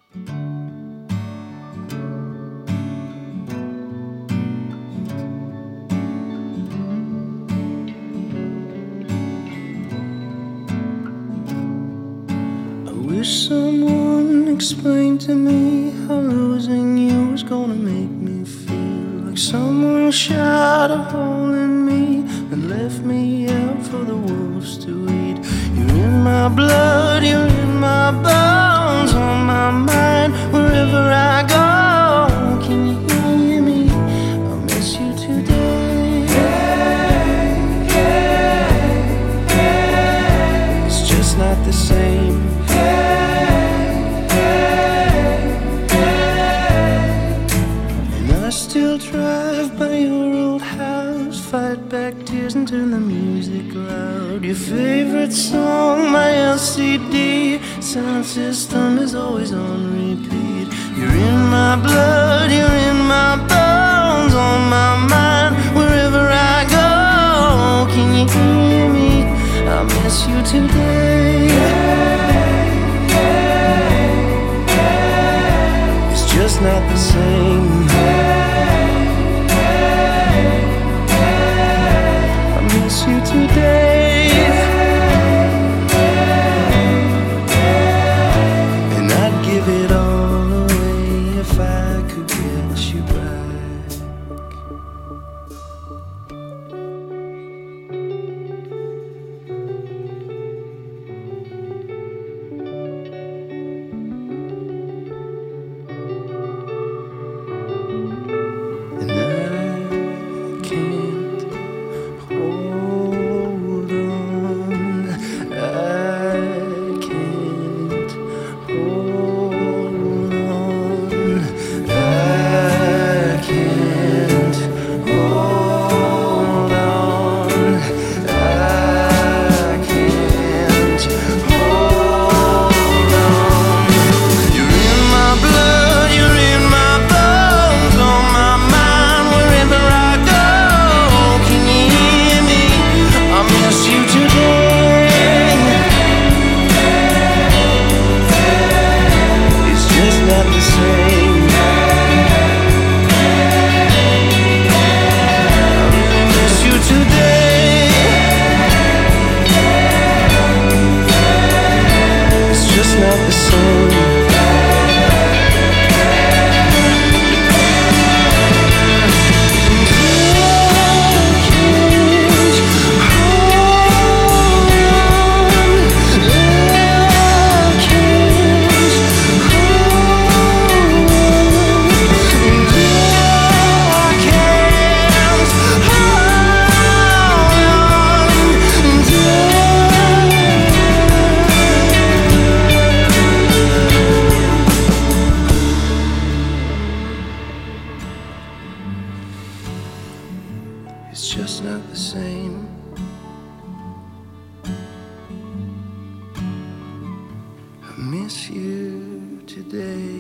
I wish someone explained to me how losing you was gonna make me feel. Like someone shot a hole in me and left me out for the wolves to eat. You're in my blood, you're in my bones, on my mind, wherever I go. Can you hear me? I miss you today. Hey, hey, hey. It's just not the same. I still drive by your old house, fight back tears and turn the music loud. Your favorite song, my LCD sound system is always on repeat. You're in my blood, you're in my bones, on my mind, wherever I go. Can you hear me? I miss you today. It's just not the same. You today, and I'd give it all away if I could get you back. And I can't hold on, I can't hold on, I can't hold on, I can't hold on. You're in my blood, you're in my bones, on my mind, wherever I go. Can you hear me? I miss you today. It's just not the same. I really miss you today. It's just not the same. It's just not the same. I miss you today.